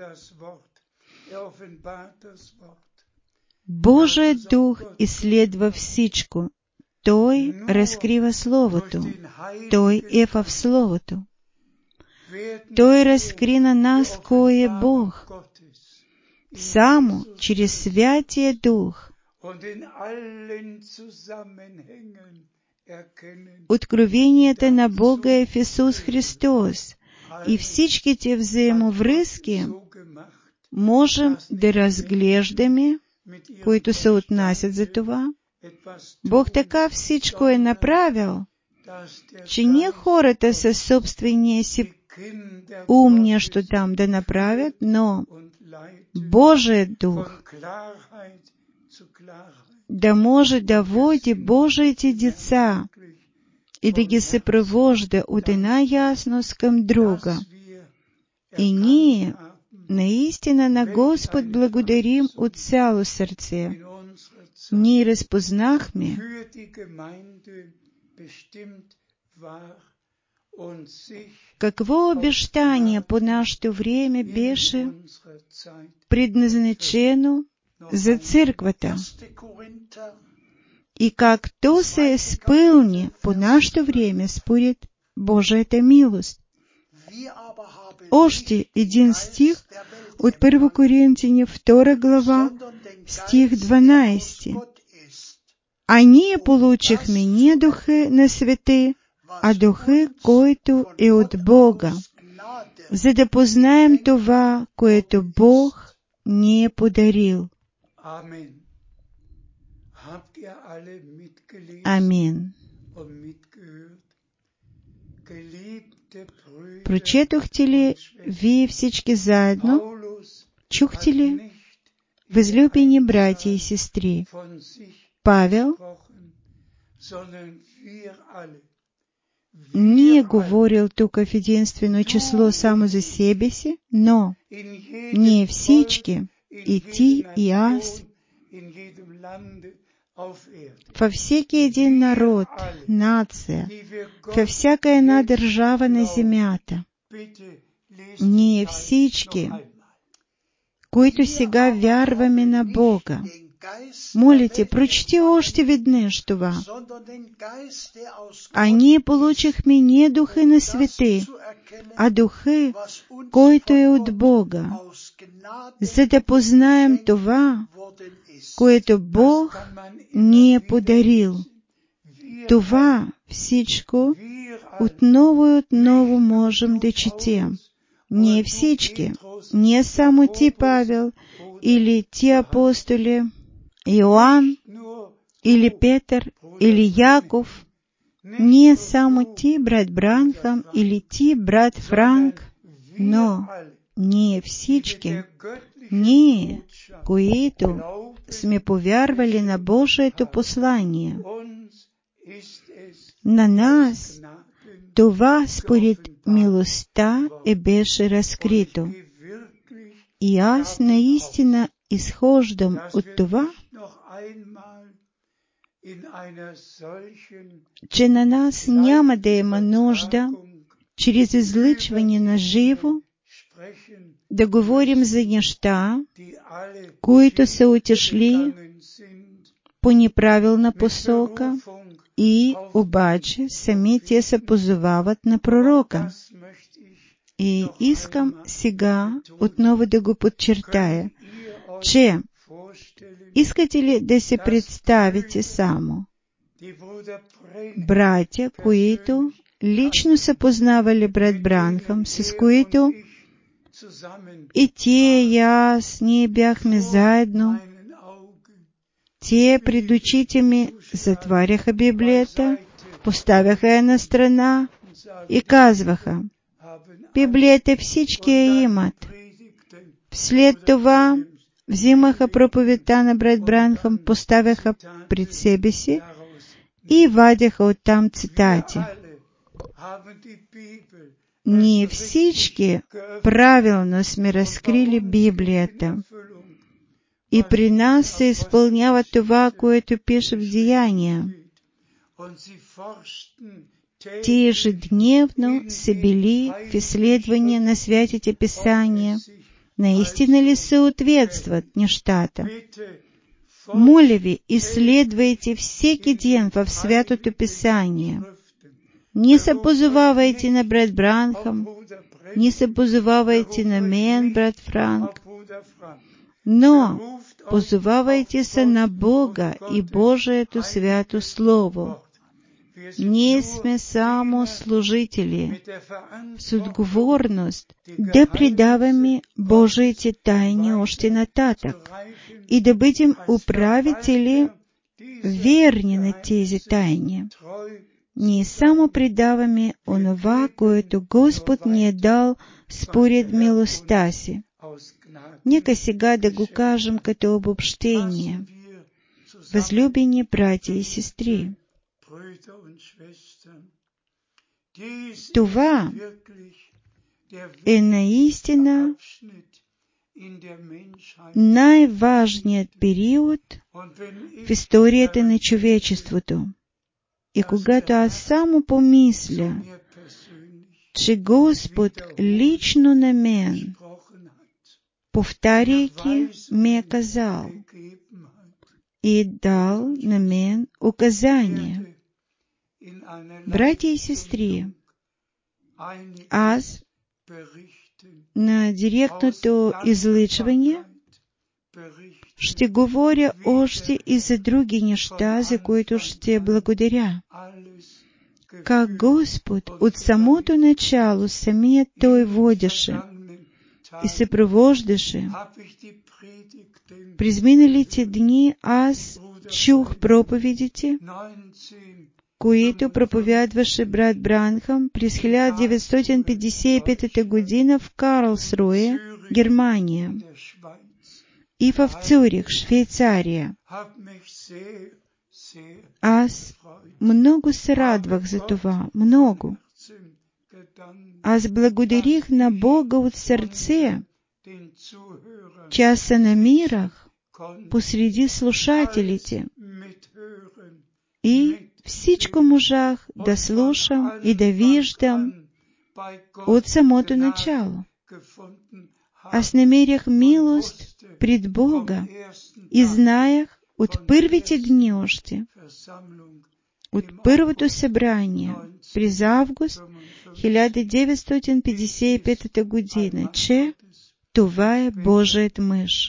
Божият Дух изследва всичко. Той разкрива Словото. Той е в Словото. Той разкри на нас кой е Бог. Само чрез Святия Дух. Откровенията на Бога е в Исус Христос, и всичките взаимовръзки можем да разглеждаме, които се отнасят за това. Бог така всичко е направил, че не хората със собствения си ум нещо там да направят, но Божият Дух да може да води Божиите деца и да ги съпровожда от една ясност към друга. И ние наистина на Господ благодарим от цяло сърце. Ние разпознахме, Какво обещание по нашето време беше предназначено за църквата и как то се изпълни по нашето време според Божията милост. Още един стих от 1 Коринтяни 2 глава, стих 12. А ние получихме не духа на свете, а духа, който е от Бога, за да познаем това, което Бог ни е подарил. Амин. Прочетохте ли вие всички заедно? Чухте ли, възлюбени братя и сестри? Павел не е говорил тук в единствено число само за себе си, но ние всички, и ти, и аз, във всеки един народ, нация, във всяка една държава на земята, ние всички, които сега вярваме на Бога, молите, прочети още веднъж това. А ние получихме не духа на свете, а духа, който е от Бога, за да познаем това, което Бог ни е подарил. Това всичко отново и отново можем да четем. Ние всички, не само ти, Павел, или ти апостоли, Иоанн, или Петър, или Яков, не само ти, брат Бранхам, или ти, брат Франк, но ние всички, ние, които сме повярвали на Божието послание, на нас това според милостта беше разкрито. И аз наистина изхождам от това, че на нас няма да има нужда чрез излъчване на живо да говорим за неща, които са отишли по неправилна посока и обаче сами те се позовават на пророка. И искам сега отново да го подчертая, че искате ли да се представите само братя, които лично са познавали брат Бранхам, с които и те, и аз, ние бяхме заедно. Те пред очите ми затваряха Библията, поставяха я на страна и казваха: Библията всички я имат. След това взимаха проповедта на брат Бранхам, поставяха пред себе си и вадяха оттам цитати. Ние всички правилно сме разкрили Библията и при нас се изпълнява това, което пише в Деяния. Те ежедневно са били в изследвания на святите писания. Наистина ли съответстват нещата? Моля ви, изследвайте всеки ден в святото писание. Не се позовавайте на брат Бранхам, не се позовавайте на мен, брат Франк, но позовавайте се на Бога и Божието свято Слово. Ние сме само служители с отговорност да предаваме Божиите тайни още нататък и да бъдем управители верни на тези тайни. Ние само предаваме онова, което Господ ни е дал според милостта си. Нека сега да го кажем като обобщение. Възлюбени братя и сестри, това е наистина най-важният период в историята на човечеството. И когато аз само помисля че Господ лично на мен, повтаряйки, ми е казал и дал на мен указания. Братя и сестри, аз на директното излъчване ще говоря още и за други неща, за които ще благодаря. Как Господ от самото начало самият Той водеше и съпровождаше. През миналите дни аз чух проповедите, които проповядваше брат Бранхам през 1955 година в Карлсруе, Германия, и в Цюрих, Швейцария. Аз много се радвах за това, много. Аз благодарих на Бога от сърце, че аз се намирах посреди слушателите и всичко можах да слушам и да виждам от самото начало. Аз намерих милост пред Бога и знаех от първите дни още, от първото събрание през август 1955 година, че това е Божият мъж.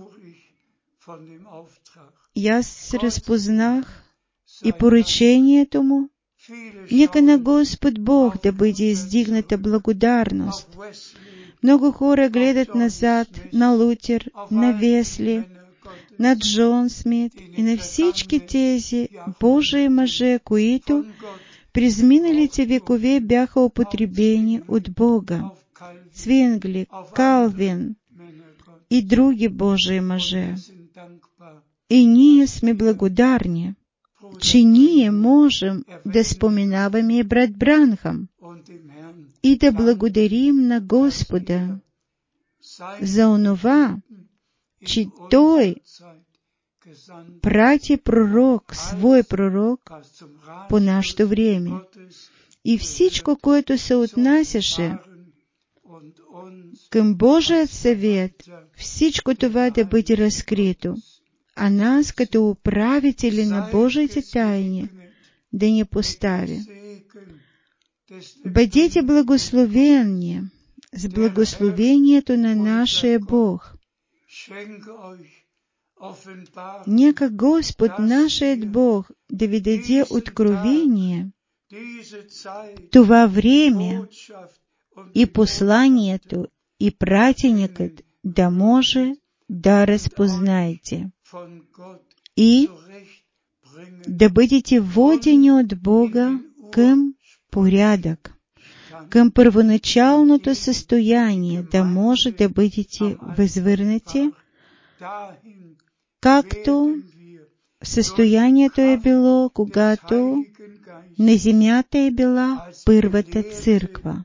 И аз разпознах и поръчението му. Нека на Господ Бог да бъде издигната благодарност. Много хора гледат назад на Лутер, на Весли, на Джон Смит и на всички тези Божии мъже, които през миналите векове бяха употребени от Бога. Цвингли, Калвин и други Божии мъже. И ние сме благодарни, че ние можем да споменаваме брат Бранхам и да благодарим на Господа за онова, че Той прати пророк, свой пророк, по нашето време. И всичко, което се отнасяше към Божият съвет, всичко това да бъде разкрито, а нас, като управители на Божиите тайни, да ни постави. Бъдете благословени с благословението на нашия Бог. Нека Господ, нашият Бог, да ви даде откровение, това време и посланието, и пратеникът да може да разпознаете и да бъдете водени от Бога към порядък, към първоначалното състояние, да може да бъдете възвърнати, както състоянието е било, когато на земята е била първата църква.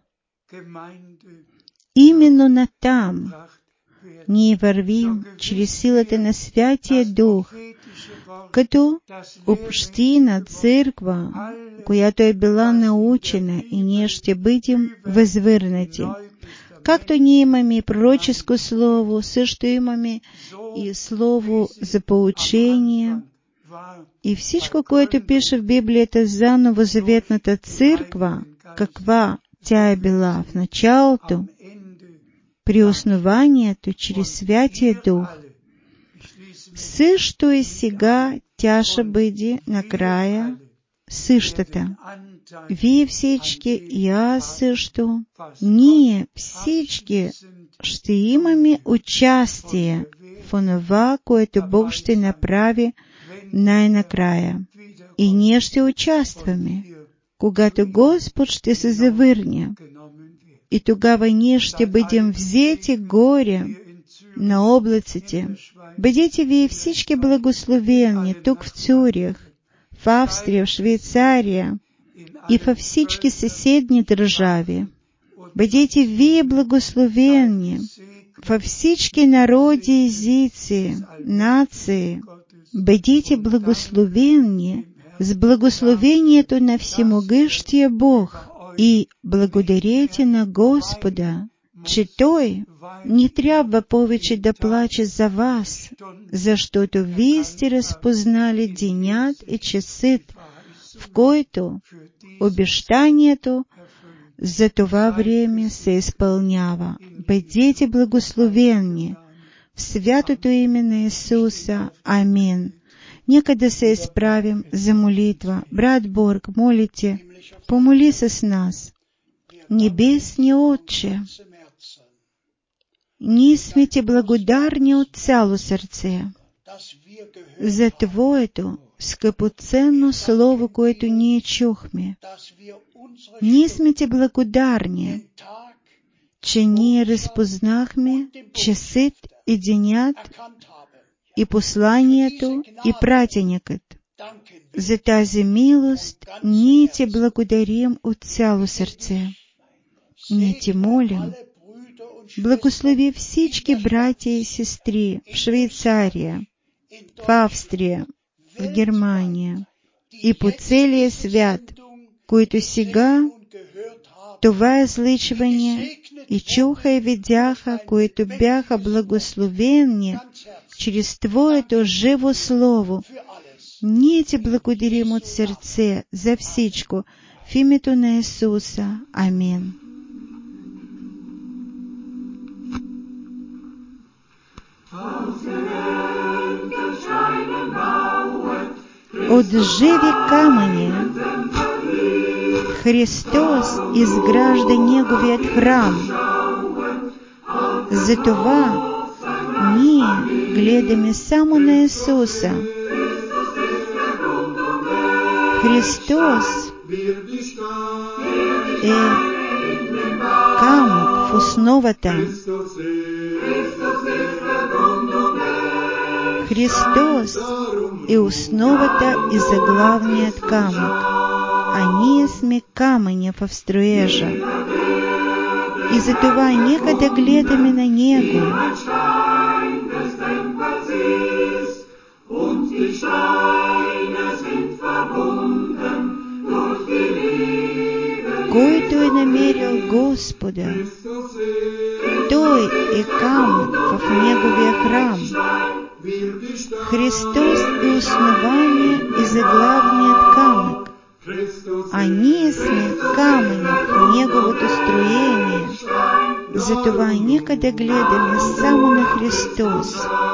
Именно натам ние вървим чрез силата на Святия Дух, като община, църква, която е била научена, и ние ще бъдем възвърнати. Както ние имаме пророческо слово, също имаме и слово за поучение. И всичко, което пише в Библията за новозаветната църква, каква тя е била в началото, при основанието чрез Святия Дух, също и сега тя ще бъде накрая същата. Вие всички и аз също, ние всички ще имаме участие в онова, което Бог ще направи най-накрая. И ние ще участваме, когато Господ ще се завърне. И тогава ние ще бъдем взети горе на облаците. Бъдете вие всички благословени тук в Цюрих, в Австрия, в Швейцария и във всички съседни държави. Бъдете вие благословени във всички народи, езици, нации. Бъдете благословени с благословението на всемогъщия Бог І благодарите на Господа, че Той не трябва повече да плаче за вас, защото вие сте разпознали денят и часът, в който обещанието за това време се изпълнява. Бъдете благословени в святото име на Исуса. Амин. Нека да се изправим за молитва. Брат Борг, молите, помоли с нас. Небесни Отче, ние сме ти благодарни от цяло сърце за Твоето скъпоценно Слово, което ние чухме. Ние сме ти благодарни, че ние разпознахме часът и денят и посланието и пратеникът. За тази милост ние ти благодарим от цяло сърце. Ние ти молим, благослови всички братя и сестри в Швейцария, в Австрия, в Германия и по целия свят, които сега това излъчване и чуха и видяха, които бяха благословени чрез Твоето живо Слово. Ние ти благодарим от сърце за всичко в името на Исуса. Амин. От живи камъни Христос изгражда Неговият храм. Затова ние гледаме само на Исуса. Христос е камък в основата. Христос е основата и заглавният камък, а ние сме камъня в строежа. И затова нека да гледаме на Него. Който е намерил Господа, той е камък в Неговия храм. Христос е основание и заглавният камък, а ние сме камъни в Неговото строение. Затова нека да гледаме само на Христос.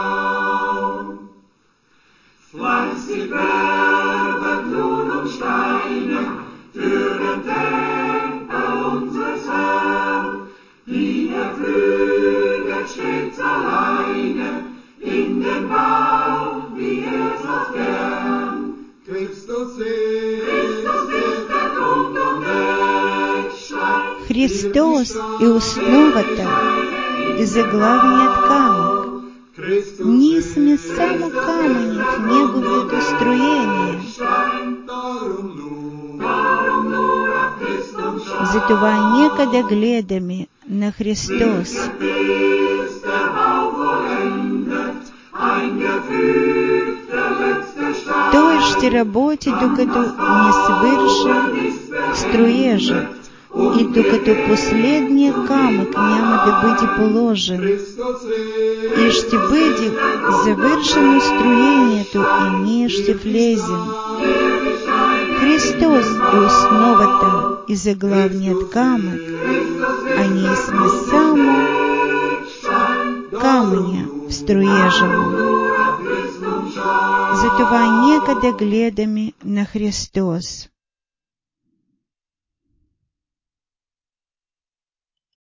Христос е основата и заглавният камък. Ние сме само камъни в Неговото строение. Затова нека да гледаме на Христос. Той ще работи, докато не свърши строежът и докато последният камък няма да бъде положен. И ще бъде завършено строението и ние ще влезем. Христос е основата и заглавният камък, а ние сме само камъня в строежа му. Затова нека да гледаме на Христос.